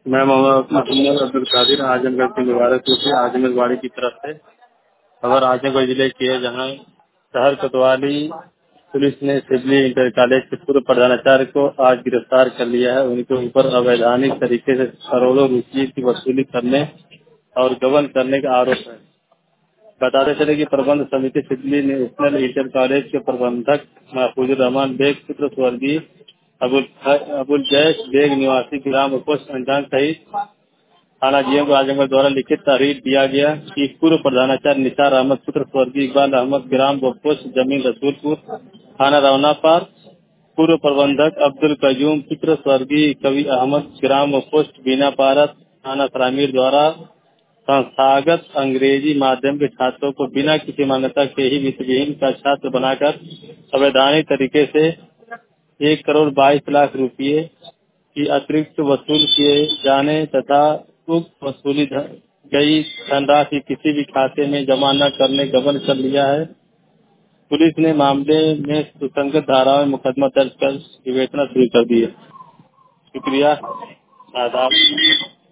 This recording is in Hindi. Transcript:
मैं मोहम्मद अब्दुल कादिर आजमगढ़ की मुबारकपुर से आजमगढ़ की तरफ से खबर आजमगढ़ जिले की है, जहां शहर कोतवाली पुलिस ने सिवली इंटर कॉलेज के पूर्व प्रधानाचार्य को आज गिरफ्तार कर लिया है। उनके ऊपर अवैधानिक तरीके से करोड़ों रुपये की वसूली करने और गबन करने का आरोप है। बताते चले कि प्रबंध समिति सिवली नेशनल इंटर कॉलेज के प्रबंधक महफूजुर रहमान बेग पुत्र स्वर्गीय अबुल जैश बेग निवासी ग्राम पोस्ट अंजान सहित थाना जीएम को आजमगढ़ द्वारा लिखित तहरीर दिया गया कि पूर्व प्रधानाचार्य निसार अहमद पुत्र स्वर्गीय इकबाल अहमद ग्राम पोस्ट जमीन रसूलपुर थाना रवनापार, पूर्व प्रबंधक अब्दुल कयूम पुत्र स्वर्गीय कवि अहमद ग्राम पोस्ट बीनापारा थाना सरामीर द्वारा संस्थागत अंग्रेजी माध्यम के छात्रों को बिना किसी मान्यता के ही वित्तविहीन का छात्र बनाकर अवैधानिक तरीके से 1,22,00,000 रुपये की अतिरिक्त वसूल किए जाने तथा उक्त वसूली गई धनराशि किसी भी खाते में जमा न करने गबन कर लिया है। पुलिस ने मामले में सुसंगत धाराओं में मुकदमा दर्ज कर विवेचना शुरू कर दी है। शुक्रिया, आदाब।